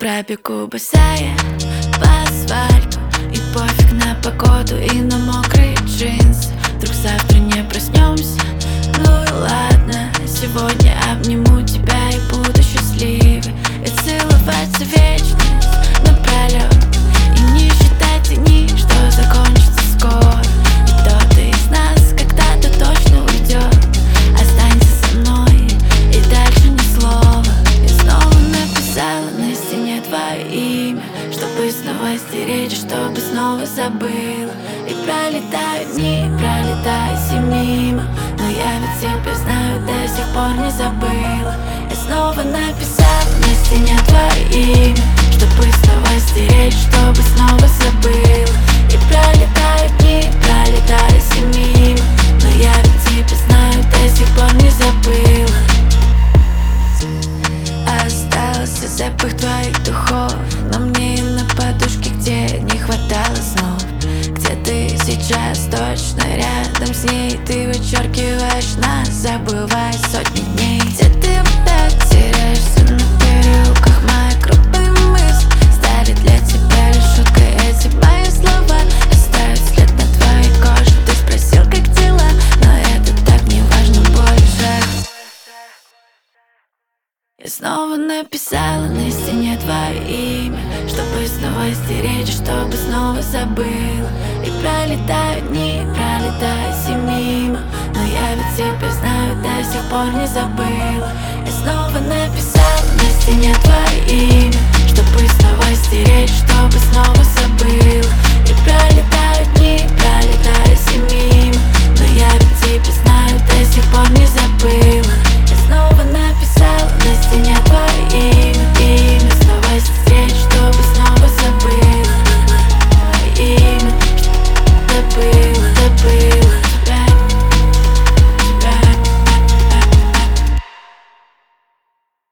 пробегу босая по асфальту, и пофиг на погоду и на мокрые джинсы. Вдруг завтра не проснемся, ну и ладно. Сегодня обниму тебя и буду счастливой, и целоваться вечность напролет, и не считать дни, что закончится скоро. И кто-то из нас когда-то точно уйдет. Останься со мной и дальше ни слова. Я снова написала на стене твое имя, чтобы снова стереть, чтобы снова забыла. И пролетают дни, пролетают все мимо, но я ведь тебя знаю, до сих пор не забыла. Я снова написала на стене твое имя, чтобы снова стереть, чтобы снова забыла. И пролетают дни, пролетают все мимо, но я ведь тебя знаю, до сих пор не забыла. Остался запах твоих духов на мне и на подушке, где не хватало снов. Где ты сейчас точно рядом с ней, ты вычеркиваешь нас, забывая сотни дней. Где ты опять теряешься на переулках, мои грубые мысли стали для тебя лишь шуткой. Эти мои слова оставят след на твоей коже. Ты спросил, как дела, но это так не важно больше. Я снова написала на стене твое имя, чтобы снова стереть, чтобы снова забыла. И пролетают дни, пролетают все мимо, но я ведь тебя знаю, до сих пор не забыла. Я снова написала на стене твое имя, чтобы снова стереть, чтобы снова